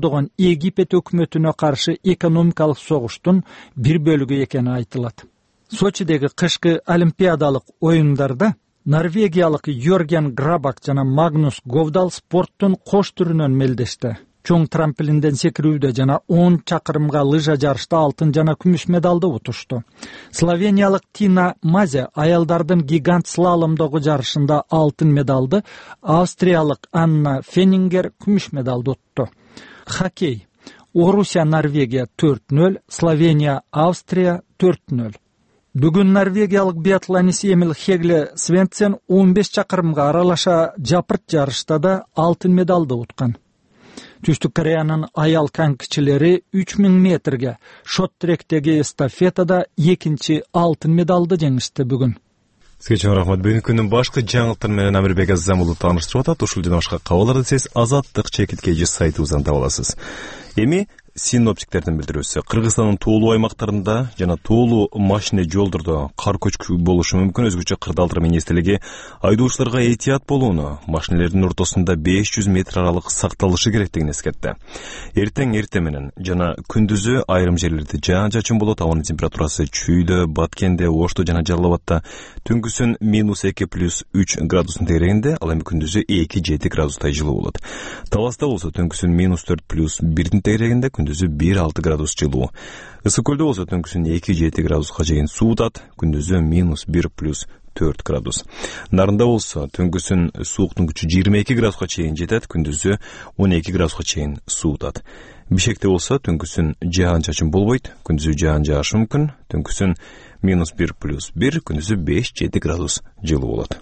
колдогон Египет өкмөтүнө каршы экономикалык согуштун бир бөлүгү экени айтылат. Сочидеги кышкы олимпиадалык оюндарда норвегиялык Йорген Грабак жана Магнус Говдал спорттун кош түрүнөн мелдешти. Чоң трамплинден секирүүдө жана 10 чакырымга лыжа жарышта алтын жана күмүш медалды утушту. Словениялык Тина Мазе аялдардын гигант слаломдогу жарышында алтын медалды, австриялык Анна Фенингер күмүш медалды утту. Хоккей. Орусия Норвегия 4-0, Словения Австрия 4-0. Бүгүн норвегиялык биатлонист Эмил Хегле Свенсен 15 чакырымга аралаша жапырт жарышта да алтын медалды уткан. Түштүк Кореянын аял конькичилери 3000 метрге, шот-тректеги эстафетада экинчи алтын медалды жеңишти бүгүн. Сизге чоң рахмат. Бүгүнкү күндүн башкы жаңылыктары менен Амирбек Азам уулу тааныштырып атат. Ушул жана башка кабарларды сиз Азаттык чекиткеji сайтыбыздан таба аласыз. Эми синоптиктердин билдирүүсү Кыргызстандын тоолуу аймактарында жана тоолуу машина жолдордо кар көчкү болушу мүмкүн. Өзгөчө кырдаалдар менен эстелиги айдоочуларга этият болууну, машинелердин ортосунда 500 метр аралык сакталышы керектигин эскертти. Эртең эрте менен жана күндүзү айрым жерлерде жаан-чачын болот. Абанын температурасы Чүйдө, Баткенде, Ошто жана Жалал Абадта түнгүсүн -2+3 градустун тегерегинде, ал эми күндүзү 2-7 градустай жылуу болот. Таласта болсо түнгүсүн -4+1 тегерегинде, күндүзү 1-6 градус жылуу. Ысык көлдө болсо түнгүсүн 2-7 градуска чейин суутат, күндүзү -1+4 градус. Нарында болсо түнгүсүн сууктун күчү 22 градуска чейин жетет, күндүзү 12 градуска чейин суутат. Бишкекте болсо түнгүсүн жаан-чачын болбойт, күндүзү жаан жаашы мүмкүн, түнгүсүн -1+1, күндүзү 5-7 градус жылуу болот.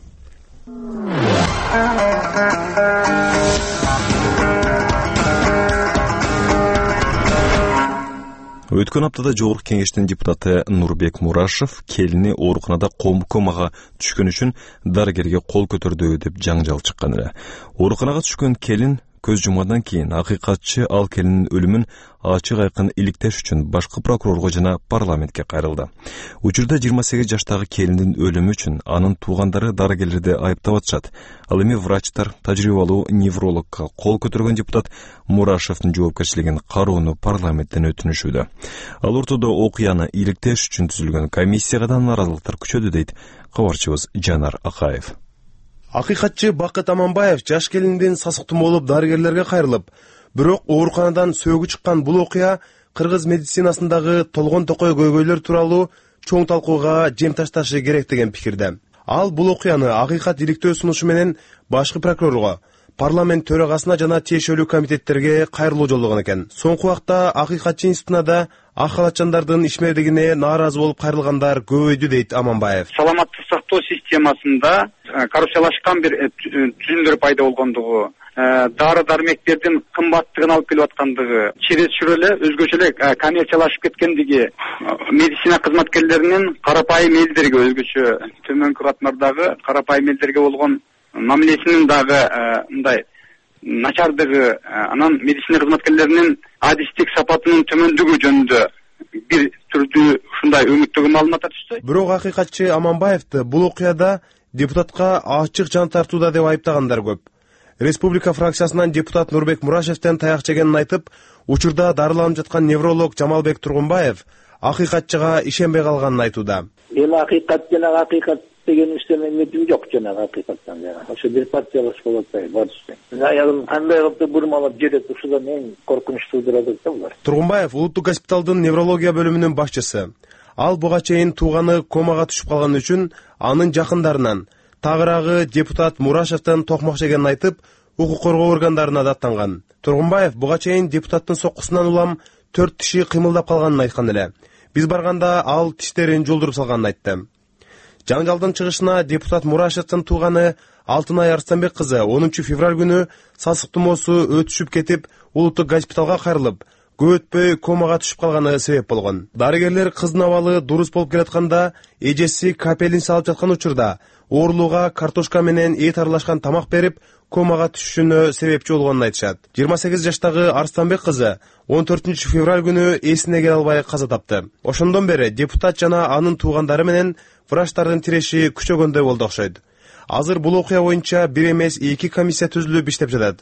Өткөн аптада Жогорку Кеңештин депутаты Нурбек Мурашев келини ооруканада комага түшкөн үчүн дарыгерге кол көтөрдү деп жаңжал чыккан эле. Ооруканага түшкөн келин көз жумгадан кийин акыйкатчы ал келинин өлүмүн ачык айкын иликтеш үчүн башкы прокурорго жана парламентке кайрылды. Учурда 28 жаштагы келиндин өлүмү үчүн анын туугандары дарыгерлерди айыптап атышат. Ал эми врачтар, тажрыйбалуу неврологко кол көтөргөн депутат Мурашевдин жоопкерчилигин кароону парламенттен өтүнүшүүдө. Ал ортодо окуяны иликтеш үчүн түзүлгөн комиссияга да нааразылыктар күчөдү дейт кабарчыбыз Жанар Акаев. Акыйкатчы Бакыт Аманбаев жаш келиндин сасыктуу болуп дарыгерлерге кайрылып, бирок ооруканадан сөөгү чыккан бул окуя кыргыз медицинасындагы толгон токой көйгөйлөр тууралуу чоң талкууга жем ташташы керек деген пикирде. Ал бул окуяны акыйкат иликтөө сунушу менен башкы прокурорго, парламент төрагасына жана тиешелүү комитеттерге кайрылуу жолдогон экен. Соңку убакта акыйкатчы институтуна да ак халатчандардын ишмердигине нааразы болуп кайрылгандар көбөйдү дейт Аманбаев. Саламаттык сактоо системасында коррупциялашкан бир түзүмдөр пайда болгондугу, дары-дармектердин кымбаттыгын алып келип аткандыгы, чересчур эле өзгөчө эле коммерциялашып кеткендиги, медицина кызматкерлеринин карапайым элдерге, өзгөчө төмөнкү катмардагы карапайым элдерге болгон мамилесинин дагы мындай начардыгы, анан медицина кызматкерлеринин адистик сапатынын төмөндүгү жөнүндө бир түрдүү ушундай үмүттөгү маалыматтар түштү. Бирок акыйкатчы Аманбаевди бул окуяда депутатка ачык жан тартууда деп айыптагандар көп. Республика фракциясынан депутат Нурбек Мурашевден таяк жегенин айтып, учурда дарыланып жаткан невролог Жамалбек Тургунбаев акыйкатчыга ишенбей калганын айтууда. Эми акыйкат жана акыйкат деген иштеме эметим жок жана акыйкаттан жана. Ошо бир партиялаш болот бар иште. Аягын кандай кылып бурмалап жерет, ушудан эң коркунучтуу турат да булар. Тургунбаев улуттук госпиталдын неврология бөлүмүнүн башчысы. Ал буга чейин тууганы комага түшүп калган үчүн анын жакындарынан, тагыраагы депутат Мурашевден токмок жегенин айтып, укук коргоо органдарына даттанган. Тургунбаев буга чейин депутаттын соккусунан улам 4 тиши кыймылдап калганын айткан эле. Биз барганда ал тиштерин жолдуруп салганын айтты. Жаңжалдын чыгышына депутат Мурашевдин тууганы Алтынай Арстанбек кызы 10 февраль күнү сасык тумоосу өтүшүп кетип, улуттук госпиталга кайрылып, көп өтпөй комага түшүп калганы себеп болгон. Дарыгерлер кыздын абалы дурус болуп келатканда, эжеси капелин салып жаткан учурда оорулууга картошка менен эт аралашкан тамак берип, комага түшүшүнө себепчи болгонун айтышат. 28 жаштагы Арстанбек кызы 14 февраль күнү эсине келе албай каза тапты. Ошондон бери депутат жана анын туугандары менен врачтардын тиреши күчөгөндөй болду окшойт. Азыр бул окуя боюнча бир эмес 2 комиссия түзүлүп иштеп жатат.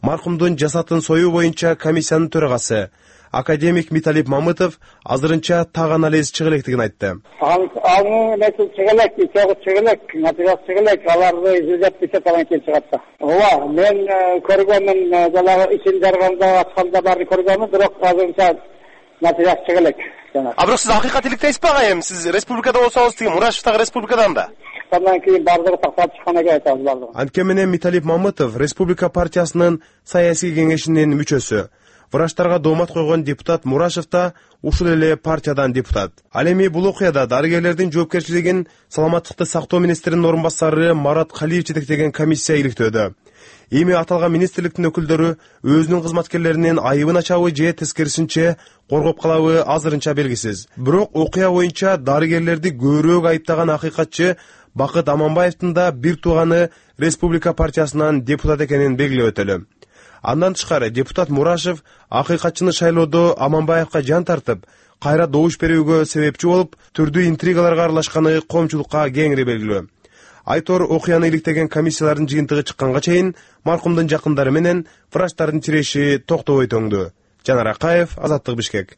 Маркумдун жасатын союу боюнча комиссиянын төрагасы академик Миталип Мамытов азырынча так анализ чыга электигин айтты. Анын нече чыга элек, чыга элек, материал чыга элек, аларды изилдеп бисет алан чыгатты. Ооба, мен көргөнмүн, жанагы ичин жарганда атканда баарын көргөнмүн, бирок азырынча материал чыга элек. А бирок сиз акыйкат иликтейсизби агайым? Сиз республикада болсоңуз, тиги Мурашевдагы республикадан да. Андан кийин бардыгы тактап чыкканга айтабыз бардыгы. Анткени менен Миталип Мамытов Республика партиясынын саясий кеңешинин мүчөсү. Врачтарга доомат койгон депутат Мурашев да ушул эле партиядан депутат. Ал эми бул окуяда дарыгерлердин жоопкерчилигин саламаттыкты сактоо министринин орун басары Марат Калиев жетектеген комиссия иликтөөдө. Эми аталган министрликтин өкүлдөрү өзүнүн кызматкерлеринин айыбын ачабы же тескерисинче коргоп калабы азырынча белгисиз. Бирок окуя боюнча дарыгерлерди көбүрөөк айыптаган акыйкатчы Бакыт Аманбаевдин да бир тууганы Республика партиясынан депутат экенин белгилеп өтөлү. Андан тышкары депутат Мурашев акыйкатчыны шайлоодо Аманбаевка жан тартып, кайра добуш берүүгө себепчи болуп, түрдүү интригаларга аралашканы коомчулукка кеңири белгилүү. Айтор окуяны иликтеген комиссиялардын жыйынтыгы чыкканга чейин маркумдун жакындары менен врачтардын тиреши токтобой төңдү. Жанар Акаев, Азаттык, Бишкек.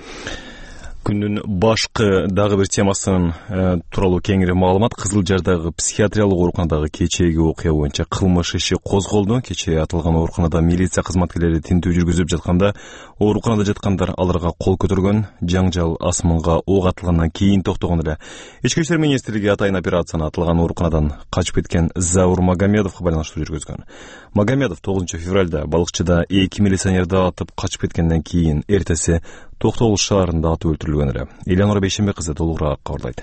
Күндүн башкы дагы бир темасынын тууралуу кеңири маалымат. Кызыл Жардагы психиатриялык ооруканадагы кечээги окуя боюнча кылмыш иши козголду. Кечээ аталган ооруканада милиция кызматкерлери тинтүү жүргүзүп жатканда ооруканада жаткандар аларга кол көтөргөн. Жаңжал асманга ок атылгандан кийин токтогон эле. Ички иштер министрлиги атайын операцияны аталган ооруканадан качып кеткен Заур Магомедовго байланыштуу жүргүзгөн. Магомедов 9 февралда балыкчыда 2 милиционерди атып качып кеткенден кийин эртеси Токтогул шаарында атып өлтүрүлгөн эле. Элеонора Бейшембек кызы толугураак кабарлайт.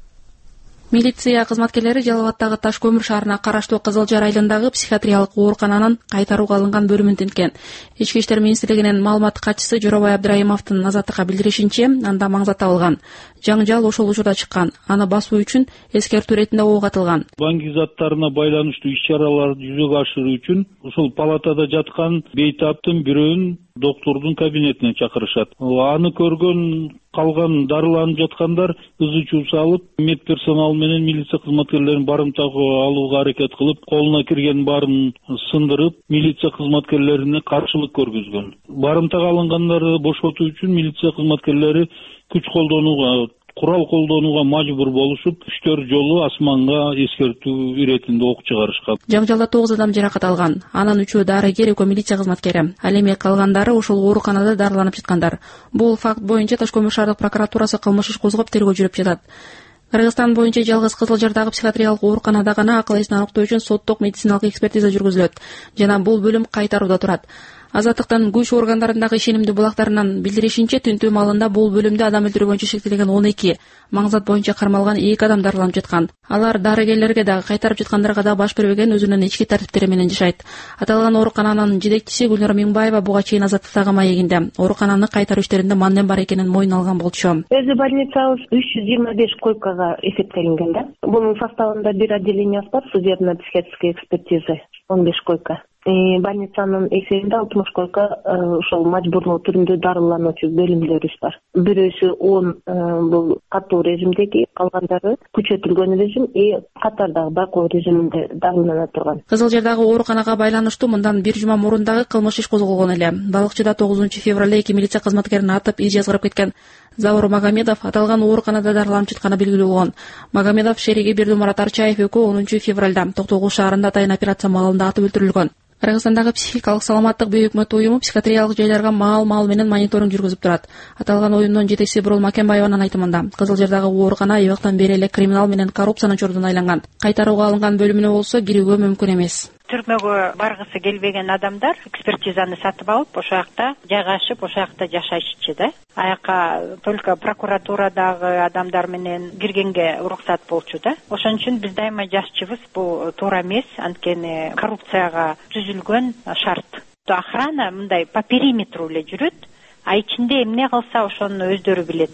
Милиция кызматкерлери Жалал Абаддагы Таш көмүр шаарына караштуу Кызыл Жар айылындагы психиатриялык оорукананын кайтарууга алынган бөлүмүн тинткен. Ички иштер министрлигинин маалымат катчысы Жоробай Абдырайымовдун Азаттыкка билдиришинче, анда маңзат табылган. Жаңжал ошол учурда чыккан. Аны басуу үчүн эскертүү иретинде ок атылган. Банк заттарына байланыштуу иш-чараларды жүзөгө ашыруу үчүн ушул палатада жаткан бейтаптын бирөөнүн доктордун кабинетине чакырышат. Аны көргөн калган дарыланып жаткандар ызы чуу салып, медперсонал менен милиция кызматкерлерин барымтага алууга аракет кылып, колуна кирген баарын сындырып, милиция кызматкерлерине каршылык көргөзгөн. Барымтага алынгандарды бошотуу үчүн милиция кызматкерлери күч колдонууга, курал колдонууга мажбур болушуп, 3-4 жолу асманга эскертүү иретинде ок чыгарышкан. Жаңжалда 9 адам жаракат алган. Анын 3-өө дарыгер, 2 милиция кызматкери. Ал эми калгандары ошол ооруканада дарыланып жаткандар. Бул факт боюнча Таш көмүр шаардык прокуратурасы кылмыш иш козгоп тергөө жүрүп жатат. Кыргызстан боюнча жалгыз Кызыл Жардагы психиатриялык ооруканада гана акыл эсин аныктоо үчүн соттук медициналык экспертиза жүргүзүлөт жана бул бөлүм кайтарууда турат. Азаттыктын күч органдарындагы ишенимдүү булактарынан билдиришинче, тинтүү маалында бул бөлүмдө адам өлтүрүү боюнча шектелген 12, маңзат боюнча кармалган 2 адам дарыланып жаткан. Алар дарыгерлерге дагы кайтарып жаткандарга да баш бербеген өзүнүн ички тартиптери менен жашайт. Аталган оорукананын жетекчиси Гүлнара Миңбаева буга чейин Азаттыктагы маегинде оорукананы кайтаруу иштеринде манден бар экенин мойнуна алган болчу. Өзү больницабыз 325 койкага эсептелинген да. Бунун составында бир отделениясы бар, судебно-психиатрическая экспертиза, 15 койка. Больницанын эсебинде 60 койка ошол мажбурлоо түрүндө дарылануучу бөлүмдөрүбүз бар. Бирөөсү 10 бул катуу режимдеги, калгандары күчөтүлгөн режим катардагы байкоо режиминде дарылана турган. Кызыл Жардагы ооруканага байланыштуу мындан бир жума мурун дагы кылмыш иш козголгон эле. Балыкчыда 9 февралда 2 милиция кызматкерин атып иш жазгырып кеткен Заур Магомедов аталган ооруканада дарыланып жатканы белгилүү болгон. Магомедов шериги Бердумурат Арчаев 10 февралда Токтогул шаарында атайын операция маалында атып өлтүрүлгөн. Кыргызстандагы психикалык саламаттык бейөкмөт уюму психиатриялык жайларга маал менен мониторинг жүргүзүп турат. Аталган уюмдун жетекчиси Бурул Макенбаеванын айтымында, Кызыл Жардагы оорукана эбактан бери эле криминал менен коррупциянын чордуна айланган. Кайтарууга алынган бөлүмүнө болсо кирүүгө мүмкүн эмес. Түрмөгө баргысы келбеген адамдар экспертизаны сатып алып, ошол жакта жайгашып, ошол жакта жашайчы да. Аяка только прокуратурадагы адамдар менен киргенге уруксат болчу да. Ошон үчүн биз дайыма жашчыбыз, бул туура эмес, анткени коррупцияга түзүлгөн шарт. Охрана мындай по периметру эле жүрөт, а ичинде эмне кылса ошону өздөрү билет да.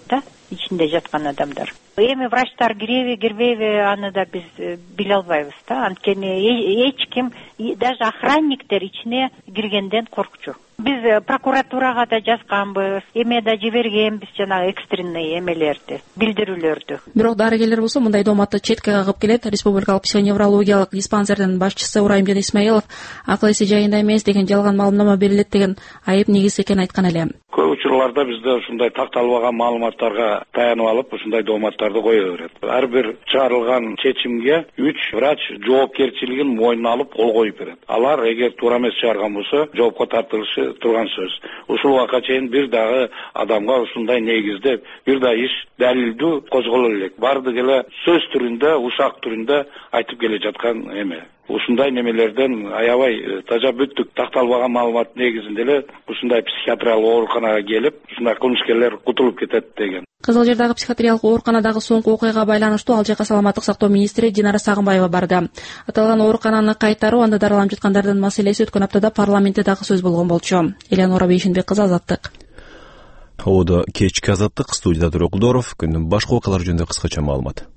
ичинде жаткан адамдар. Эми врачтар киреби кирбейби аны да биз биле албайбыз да. Анткени эч ким, даже охранниктер ичине киргенден коркчу. Биз прокуратурага да жазганбыз, эме да жибергенбиз жанагы экстренный эмелерди, билдирүүлөрдү. Бирок дарыгерлер болсо мындай дооматты четке кагып келет. Республикалык психоневрологиялык диспансердин башчысы Урайымжан Исмаилов акыл эси жайында эмес деген жалган маалымдама берилет деген айып негиз экенин айткан эле. Көп учурларда бизде ушундай такталбаган маалыматтарга таянып алып, ушундай дооматтарды кое берет. Ар бир чыгарылган чечимге 3 врач жоопкерчилигин мойнуна алып кол коюп берет. Алар эгер туура эмес чыгарган болсо жоопко тартылышы турган сөз. Ушул убакка чейин бир дагы адамга ушундай негизде бир да иш далилдүү козголо элек. Бардык эле сөз түрүндө, ушак түрүндө айтып келе жаткан эме. Ушундай немелерден аябай тажа бүттүк такталбаган маалымат негизинде эле ушундай психиатриялык ооруканага келип, ушундай кылмышкерлер кутулуп кетет деген. Кызыл Жердагы психиатриялык ооруканадагы соңку окуяга байланыштуу ал жака саламаттык сактоо министри Динара Сагынбаева барды. Аталган оорукананы кайтаруу, анда дарыланып жаткандардын маселеси өткөн аптада парламентте дагы сөз болгон болчу. Элеонора Бейшенбек кызы, Азаттык. Ода кечки Азаттык, студияда Турокулдоров. Күндүн башка окуялары жөнүндө кыскача маалымат.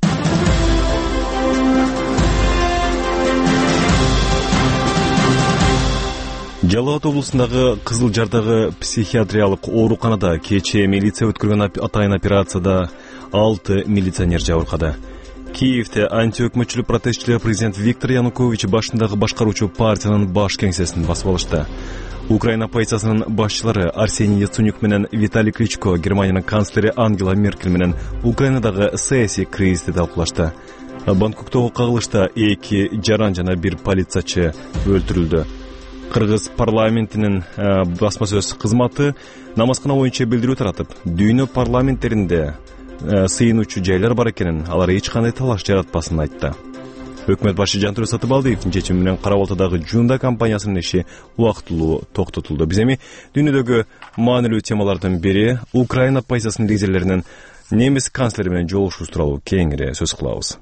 Жалал Абад облусундагы Кызыл Жардагы психиатриялык ооруканада кечээ милиция өткөргөн атайын операцияда 6 милиционер жабыркады. Киевде антиөкмөтчүлүк протестчилер президент Виктор Янукович башындагы башкаруучу партиянын баш кеңсесин басып алышты. Украина оппозициясынын башчылары Арсений Яценюк менен Виталий Кличко Германиянын канцлери Ангела Меркель менен Украинадагы саясий кризисти талкуулашты. Бангкоктогу кагылышта 2 жаран жана 1 полициячы өлтүрүлдү. Кыргыз парламентинин басма сөз кызматы намазкана боюнча билдирүү таратып, дүйнө парламенттеринде сыйынуучу жайлар бар экенин, алар эч кандай талаш жаратпасын айтты. Өкмөт башы Жантүрө Сатыбалдиевдин чечими менен Кара-Балтадагы Жунда компаниясынын иши убактылуу токтотулду. Биз эми дүйнөдөгү маанилүү темалардын бири Украина оппозициясынын лидерлеринин немис канцлери менен жолугушуусу тууралуу кеңири сөз кылабыз.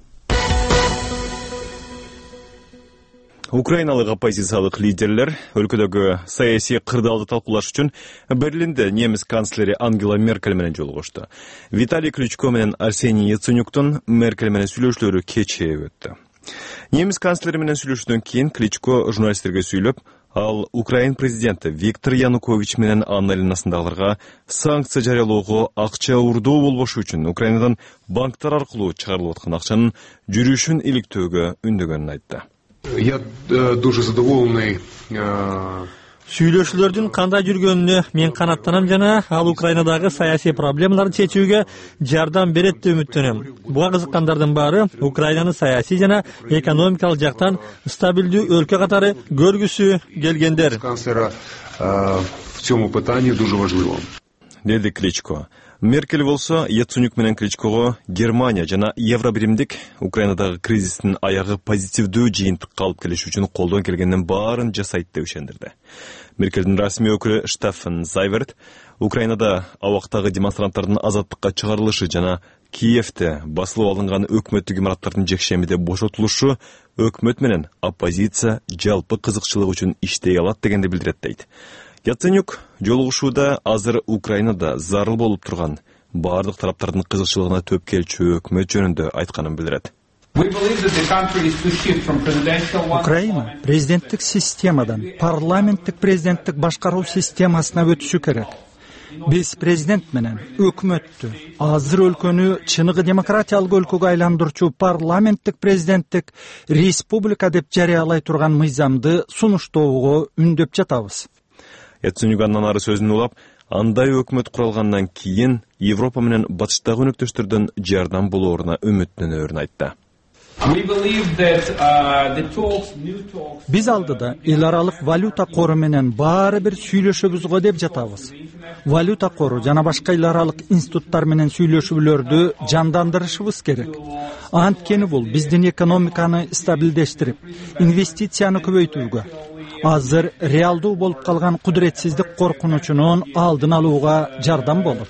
Украиналык оппозициялык лидерлер өлкөдөгү саясий кырдаалды талкуулаш үчүн Берлинде немис канцлери Ангела Меркель менен жолугушты. Виталий Кличко менен Арсений Яценюктун Меркель менен сүйлөшүүлөрү кечээ өттү. Немис канцлери менен сүйлөшүүдөн кийин Кличко журналисттерге сүйлөп, ал Украин президенти Виктор Янукович менен анын айланасындагыларга санкция жарыялоого акча урдоо болбошу үчүн Украинадан банктар аркылуу чыгарылып аткан акчанын жүрүшүн иликтөөгө үндөгөнүн айтты. Я дуже задоволений. Сүйлөшүүлөрдүн кандай жүргөнүнө мен канаттанам жана ал Украинадагы саясий проблемаларды чечүүгө жардам берет деп үмүттөнөм. Буга кызыккандардын баары Украинаны саясий жана экономикалык жактан стабилдүү өлкө катары көргүсү келгендер. В цьому питанні дуже важливо. Деди Кличко. Меркель болсо Яценюк менен Кличкого Германия жана Евробиримдик Украинадагы кризистин аягы позитивдүү жыйынтыкка алып келиш үчүн колдон келгендин баарын жасайт деп ишендирди. Меркельдин расмий өкүлү Штефан Зайверт Украинада абактагы демонстранттардын азаттыкка чыгарылышы жана Киевде басылып алынган өкмөттүк имараттардын жекшемиде бошотулушу өкмөт менен оппозиция жалпы кызыкчылык үчүн иштей алат дегенди билдирет дейт. Яценюк жолугушууда азыр Украинада зарыл болуп турган бардык тараптардын кызыкчылыгына төп келчү өкмөт жөнүндө айтканын билдирет. Украина президенттик системадан парламенттик президенттик башкаруу системасына өтүшү керек. Биз президент менен өкмөттү азыр өлкөнү чыныгы демократиялык өлкөгө айландырчу парламенттик президенттик республика деп жарыялай турган мыйзамды сунуштоого үндөп жатабыз. Яценюк андан ары сөзүн улап, андай өкмөт куралгандан кийин Европа менен батыштагы өнөктөштөрдөн жардам болооруна үмүттөнөөрүн айтты. Биз алдыда эл аралык валюта кору менен баары бир сүйлөшөбүз деп жатабыз. Валюта кору жана башка эл аралык институттар менен сүйлөшүүлөрдү жандандырышыбыз керек. Анткени бул биздин экономиканы стабилдештирип, инвестицияны көбөйтүүгө, азыр реалдуу болуп калган кудуретсиздик коркунучунун алдын алууга жардам болот.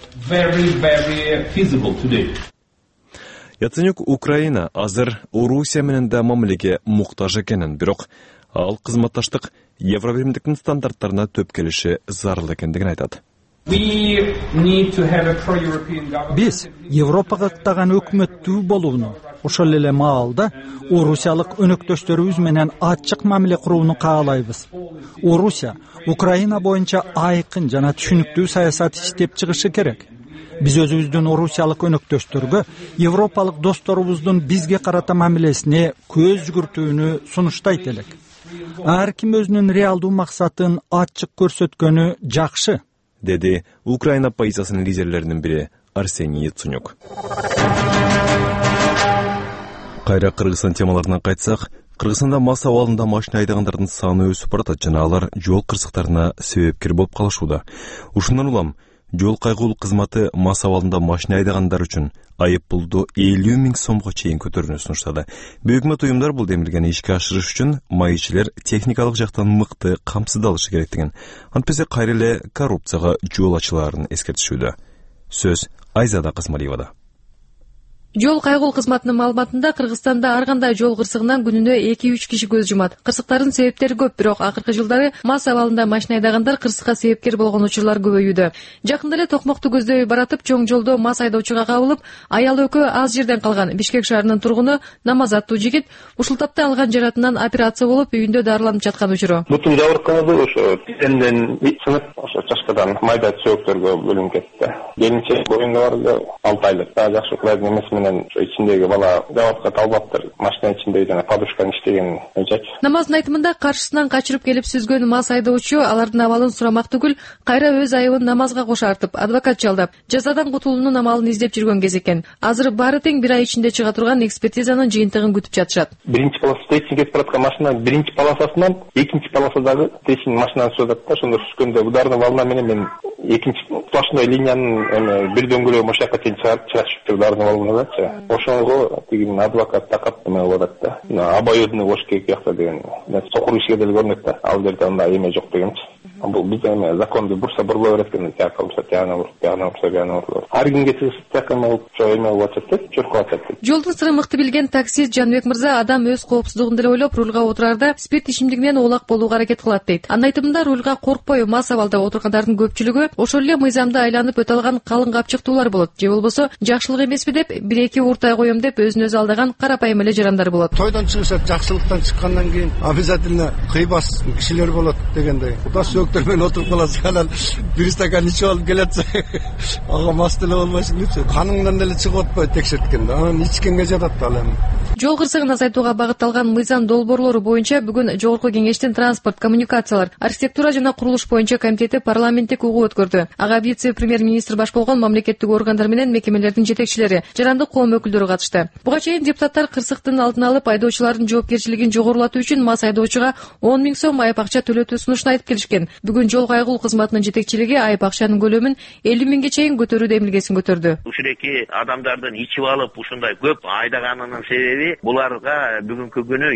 Яценюк Украина азыр Орусия менен да мамилеге муктаж экенин, бирок ал кызматташтык Евробиримдиктин стандарттарына төп келиши зарыл экендигин айтат. Биз Европага ыктаган өкмөттүү болууну, ошол эле маалда Орусиялык өнөктөштөрүбүз менен ачык мамиле курууну каалайбыз. Орусия Украина боюнча айкын жана түшүнүктүү саясат иштеп чыгышы керек. Биз өзүбүздүн орусиялык өнөктөштөргө европалык досторубуздун бизге карата мамилесине көз жүгүртүүнү сунуштайт элек. Ар ким өзүнүн реалдуу максатын ачык көрсөткөнү жакшы, деди Украина оппозициясынын лидерлеринин бири Арсений Яценюк. Кайра Кыргызстан темаларынан кайтсак, Кыргызстанда мас абалында машина айдагандардын саны өсүп баратат жана алар жол кырсыктарына себепкер болуп калышууда. Ушундан улам жол кайгылуу кызматы мас абалында машина айдагандар үчүн айып пулду 50 000 сомго чейин көтөрүүнү сунуштады. Өкмөт уюмдар бул демилгени ишке ашырыш үчүн майчилер техникалык жактан мыкты камсыздалышы керектигин, антпесе кайра эле коррупцияга жол ачылаарын эскертишүүдө. Сөз Айзада Касмалиевада. Жол кайгылуу кызматынын маалыматында Кыргызстанда ар кандай жол кырсыгынан күнүнө 2-3 киши көз жумат. Кырсыктардын себептери көп, бирок акыркы жылдары мас абалында машина айдагандар кырсыкка себепкер болгон учурлар көбөйүүдө. Жакында эле Токмокту көздөй баратып, чоң жолдо мас айдоочуга кабылып, аял экөө аз жерден калган Бишкек шаарынын тургуну Намазаттуу жигит ушул тапта алган жаратынан операция болуп, үйүндө дарыланып жаткан учуру. Бутун жабыркагы ошо тенден сынып, ошо чачкадан майда сөөктөргө бөлүнүп кетти. Келинчек боюнда бар 6 айлык. Жакшы кылайын эмес менен ичиндеги бала жабыркат албаптыр. Машина ичинде жана подушканы иштеген эжек. Намаздын айтымында каршысынан качырып келип сүзгөн мас айдоочу алардын абалын сурамак түгүл, кайра өз айыбын намазга кошартып, адвокат жалдап, жазадан кутулуунун амалын издеп жүргөн кез экен. Азыр баары тең 1 ай ичинде чыга турган экспертизанын жыйынтыгын күтүп жатышат. Биринчи полоса течин кетип бараткан машина биринчи полосасынан экинчи полосадагы течин машинаны сүзөт да, ошондо түшкөндө удардын балына менен мен экинчи сплошной линиянын бир дөңгөлөгү ошояка чейин чыгышып удардын балынадачы. Ошого тигин адвокат такап эме болот да. Обоюдный бош керек жакта деген. Сокур ишке деле көрүнөт да. Ал жерде андай эме жок дегенчи. Бул биз эме законду бурса бурлоо берет экен, тияка бурса тияна буруп. Ар кимге чыгышып тияка эме болуп атат, чуркап атат. Жолдун сырын мыкты билген таксист Жанбек мырза адам өз коопсуздугун деле ойлоп рулга отурарда спирт ичимдигинен оолак болууга аракет кылат дейт. Анын айтымында рулга коркпой мас абалда отургандардын көпчүлүгү ошол эле мыйзамды айланып өтө алган калың капчыктуулар болот. Же болбосо жакшылык эмеспи деп 1-2 уртай коем деп өзүн өзү алдаган карапайым эле жарандар болот. Тойдон чыгышат, жакшылыктан чыккандан кийин обязательно кыйбас кишилер болот дегендей. Куда сөктөр менен отуруп каласың, анан бир стакан ичип алып келатсың. Ага мас деле болбойсуң депчи. Каныңдан деле чыгып атпай текшерткенде, анан ичкенге жатат ал эми. Жол кырсыгын азайтууга багытталган мыйзам долбоорлору боюнча бүгүн Жогорку Кеңештин транспорт, коммуникациялар, архитектура жана курулуш боюнча комитети парламенттик угуу өткөрдү. Ага вице-премьер-министр баш болгон мамлекеттик органдар менен мекемелердин жетекчилери, жарандык коом өкүлдөрү катышты. Буга чейин депутаттар кырсыктын алдын алып, айдоочулардын жоопкерчилигин жогорулатуу үчүн мас айдоочуга 10 000 сом айып акча төлөтүү сунушун айтып келишкен. Бүгүн жол кайгылуу кызматынын жетекчилиги айып акчанын көлөмүн 50 000ге чейин көтөрүү демилгесин көтөрдү. Ушуреки адамдардын ичип алып ушундай көп айдаганынын себеби буларга бүгүнкү күнү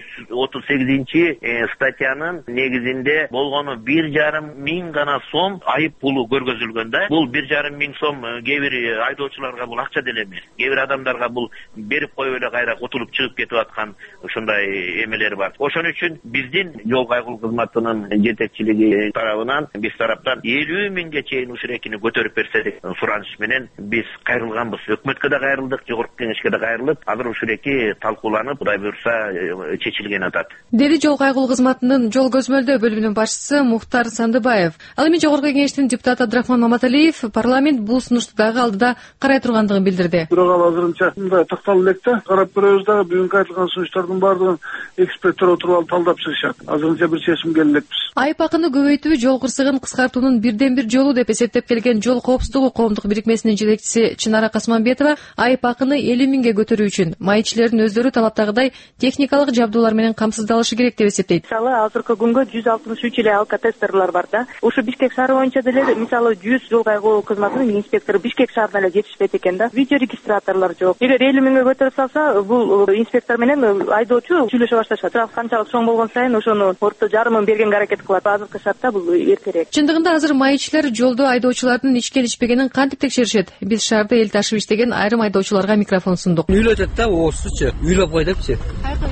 238 статьянын негизинде болгону 1,5 000 гана сом айып пулу көргөзүлгөн да. Бул 1,5 000 сом кээ бир айдоочуларга бул акча деле эмес. Кээ бир адамдарга бул берип коюп эле кайра кутулуп чыгып кетип аткан ушундай эмелер бар. Ошон үчүн биздин жол кайгылуу кызматынын жетекчилиги тарабынан биз тараптан 50 000ге чейин ушурекини көтөрүп берсе деп сураныш менен биз кайрылганбыз. Өкмөткө да кайрылдык, Жогорку Кеңешке да кайрылып, азыр ушуреки талкууланып, Кудай буйрса чечилген атат. Деди жол кайгылуу кызматынын жол көзмөлдөө бөлүмүнүн башчысы Мухтар Сандыбаев. Ал эми Жогорку Кеңештин депутаты Абдрахман Маматалиев парламент бул сунушту дагы алдыда карай тургандыгын билдирди. Бирок ал азырынча мындай такталып элек да, карап көрөбүз дагы бүгүнкү айтылган сунуштардын баардыгын эксперттер отуруп алып талдап чыгышат. Азырынча бир чечимге элекпиз. Айып акыны көбөйтүү жол кырсыгын кыскартуунун бирден бир жолу деп эсептеп келген Жол коопсуздугу коомдук бирикмесинин жетекчиси Чынара Касманбетова айып акыны 50 000ге көтөрүү үчүн майчилердин өздөрү талаптагыдай техникалык жабдуулар менен камсыздалышы керек деп эсептейт. Мисалы азыркы күнгө 163 эле алкотестерлер бар да. Ушу Бишкек шаары боюнча деле мисалы 100 жол кайгылуу кызматынын инспектору Бишкек шаарына эле жетишпейт экен да. Видеорегистраторлор жок. Эгер 50 000ге көтөрүп салса, бул инспектор менен айдоочу сүйлөшө башташат. Бирок канчалык чоң болгон сайын ошону орто жарымын бергенге аракет кылат. Азыркы шартта бул эртерээк. Чындыгында азыр майчилер жолдо айдоочулардын ичкен ичпегенин кантип текшеришет? Биз шаарда эл ташып иштеген айрым айдоочуларга микрофон сундук. Үйлөтөт да, оосучу, үйлөп кой депчи.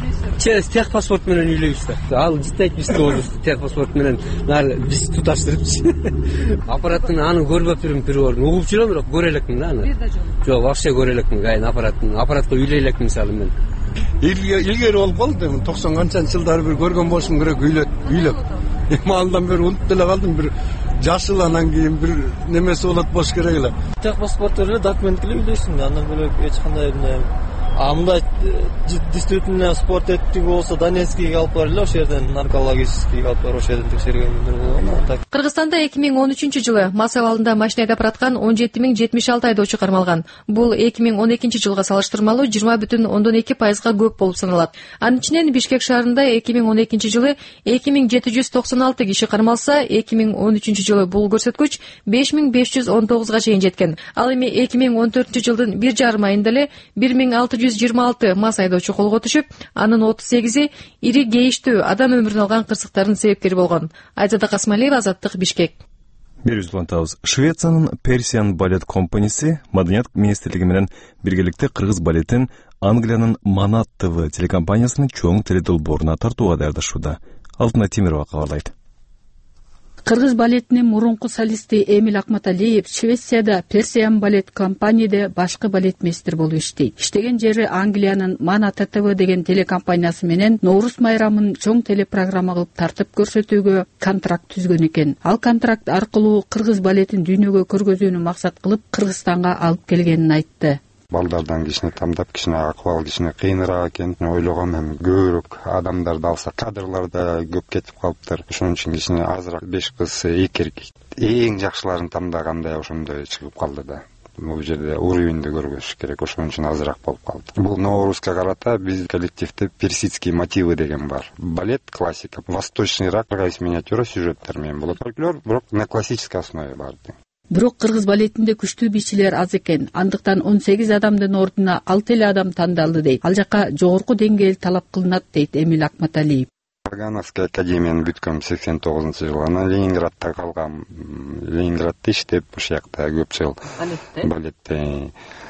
техпаспорт менен үйлөйбүз да. Ал жетет бизде болобуз техпаспорт менен биз туташтырыпчы. Аппараттын аны көрбөп жүрүм бир орун. Угуп жүрөм, бирок көрө элекмин да аны. Жок, вообще көрө элекмин кайын аппаратка үйлөй элекмин мисалы мен. Илгери болуп калды. 90 канчанчы жылдары бир көргөн болушум керек үйлөп. Андан бери унутуп деле калдым, бир жашыл анан кийин бир немеси болот болуш керек эле. Техпаспорт эле документ эле үйлөйсүң да, андан бөлөк эч кандай мындай действительно спорт эттиги болсо Донецкийге алып барылы, ошол жерден наркологическийге алып барып ошол жерден текшергендер болгон. Кыргызстанда 2013 жылы мас абалында машина айдап бараткан 17076 айдоочу кармалган. Бул 2012 жылга салыштырмалуу 20,2%га көп болуп саналат. Анын ичинен Бишкек шаарында 2012 жылы 2796 киши кармалса, 2013 жылы бул көрсөткүч 5519га чейин жеткен. Ал эми 2014 жылдын 1,5 айында эле 1626 мас айдоочу колго түшүп, анын 38и ири кейиштүү адам өмүрүн алган кырсыктардын себепкери болгон. Айзада Касмалиева, Азаттык, Бишкек. Берүүбүз улантабыз. Швециянын Persian Ballet компаниясы Маданият министрлиги менен биргеликте кыргыз балетин Англиянын Manat TV телекомпаниясынын чоң теледолбооруна тартууга даярдашууда. Алтынай Темирова кабарлайт. Кыргыз балетинин мурунку солисти Эмиль Акматалиев Швецияда Persian Ballet компанияда башкы балетмейстер болуп иштейт. Иштеген жери Англиянын Manat TV деген телекомпаниясы менен Ноорус майрамын чоң телепрограмма кылып тартып көрсөтүүгө контракт түзгөн экен. Ал контракт аркылуу кыргыз балетин дүйнөгө көргөзүүнү максат кылып Кыргызстанга алып келгенин айтты. Балдардан кичине тамдап, кичине акыбал, кичине кыйыныраак экен. Ойлогом эми көбүрөөк адамдарды алса, кадрларда көп кетип калыптыр. Ошон үчүн кичине азыраак 5 кыз, 2 эркек. Эң жакшыларын тамдагандай ошондой чыгып калды да. Бул жерде уровеньди көргөзүш керек, ошон үчүн азыраак болуп калды. Бул Ноорузга карата биз коллективде персидские мотивы деген бар. Балет классика, восточный рак, миниатюра сюжеттер менен болот. Фольклор бирок на классической основе бар. Бирок кыргыз балетинде күчтүү бийчилер аз экен. Андыктан 18 адамдын ордуна 6 эле адам тандалды дейт. Ал жака жогорку деңгээл талап кылынат дейт Эмиль Акматалиев. Вагановская академияны бүткөм 89-жылы. Анан Ленинградта калгам. Ленинградда иштеп, ошол жакта көп жыл балетте.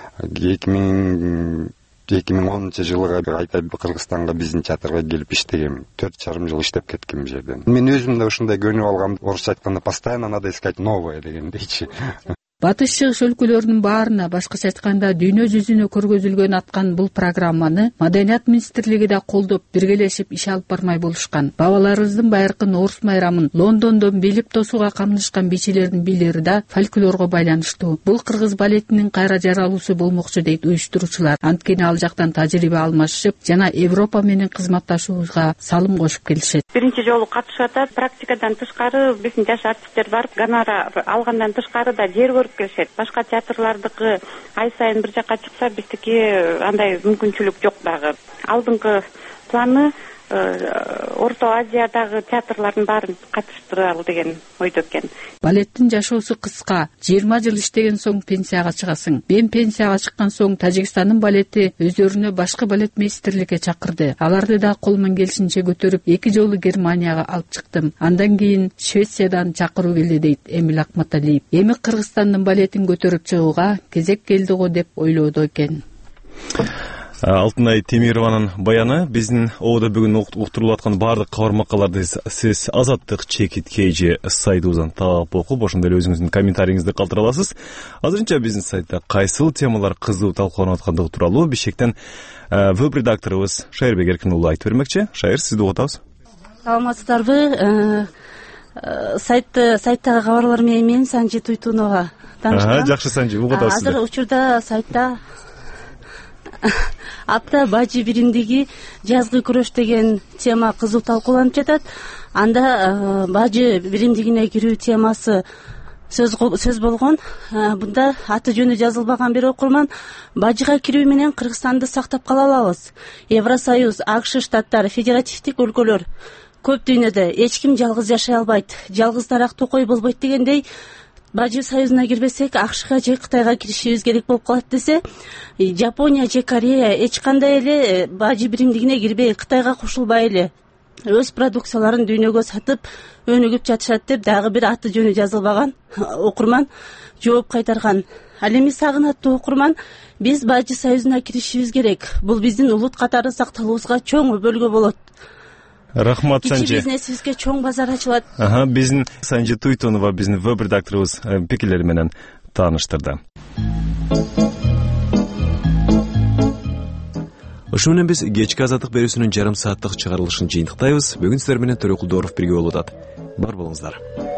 2010 жылга кайта Кыргызстанга биздин театрга келип иштегем. 4,5 жыл иштеп кеткем жерден. Мен өзүм да ушундай көнүп алгам. Орусча айтканда постоянно надо искать новое дегендейчи. Батыш чыгыш өлкөлөрүнүн баарына, башкача айтканда дүйнө жүзүнө көргөзүлгөн аткан бул программаны Маданият министрлиги да колдоп, биргелешип иш алып бармай болушкан. Бабаларыбыздын байыркы Ноорус майрамын Лондондон билип тосууга камдышкан бийчилердин бийлери да фольклорго байланыштуу. Бул кыргыз балетинин кайра жаралуусу болмокчу дейт уюштуруучулар. Анткени ал жактан тажрыйба алмашып, жана Европа менен кызматташууга салым кошуп келишет. Биринчи жолу катышып атат. Практикадан тышкары биздин жаш артисттер барып, гонорар алгандан тышкары да жер көрүп келишет. Башка театрлардыкы ай сайын бир жакка чыкса, биздики андай мүмкүнчүлүк жок дагы. Алдыңкы планы Орто Азиядагы театрлардын баарын катыштыралы деген ойдо экен. Балеттин жашоосу кыска. 20 жыл иштеген соң пенсияга чыгасың. Мен пенсияга чыккан соң Тажикстандын балети өздөрүнө башкы балет мейстерликке чакырды. Аларды да колуман келишинче көтөрүп 2 жолу Германияга алып чыктым. Андан кийин Швециядан чакыруу келди дейт Эмиль Акматалиев. Эми Кыргызстандын балетин көтөрүп чыгууга кезек келди го деп ойлоодо экен. Алтынай Темированын баяны биздин оодо бүгүн уктурулуп аткан баардык кабар макалаларды сиз Азаттык чекиткейжи сайтыбыздан таап окуп, ошондой эле өзүңүздүн комментарийиңизди калтыра аласыз. Азырынча биздин сайтта кайсыл темалар кызуу талкууланып аткандыгы тууралуу Бишкектен веб-редакторубуз Шайырбек Эркинулу айтып бермекчи. Шайыр, сизди угутабыз. Саламатсыздарбы? Сайттагы кабарлар менен Санжи Туйтунова тааныштым. Жакшы Санжи, угутабыз. Азыр учурда сайтта апта бажы биримдиги жазгы күрөш деген тема кызуу талкууланып жатат. Анда бажы биримдигине кирүү темасы сөз болгон. Бунда аты жөнү жазылбаган бир окурман бажыга кирүү менен Кыргызстанды сактап кала алабыз. Евросоюз, АКШ штаттары, федеративдик өлкөлөр көп дүйнөдө эч ким жалгыз жашай албайт, жалгыз тарак токой болбойт дегендей, Бажы союзуна кирбесек, АКШга же Кытайга киришибиз керек болуп калат десе, Жапония же Корея эч кандай эле бажы биримдигине кирбей, Кытайга кошулбай эле өз продукцияларын дүйнөгө сатып өнүгүп жатышат деп дагы бир аты жөнү жазылбаган окурман жооп кайтарган. Ал эми сагынаттуу окурман, биз Бажы союзуна киришибиз керек. Бул биздин улут катары сакталуубузга чоң өбөлгө болот. Рахмат, Санжи. Кичи бизнесибизге чоң базар ачылат. Биздин Санжи Туйтонова биздин веб редакторубуз пикирлери менен тааныштырды. Ошо менен биз кечки азаттык берүүсүнүн жарым сааттык чыгарылышын жыйынтыктайбыз. Бүгүн сиздер менен Төрөкүл Дооров бирге болуп атат. Бар болуңуздар.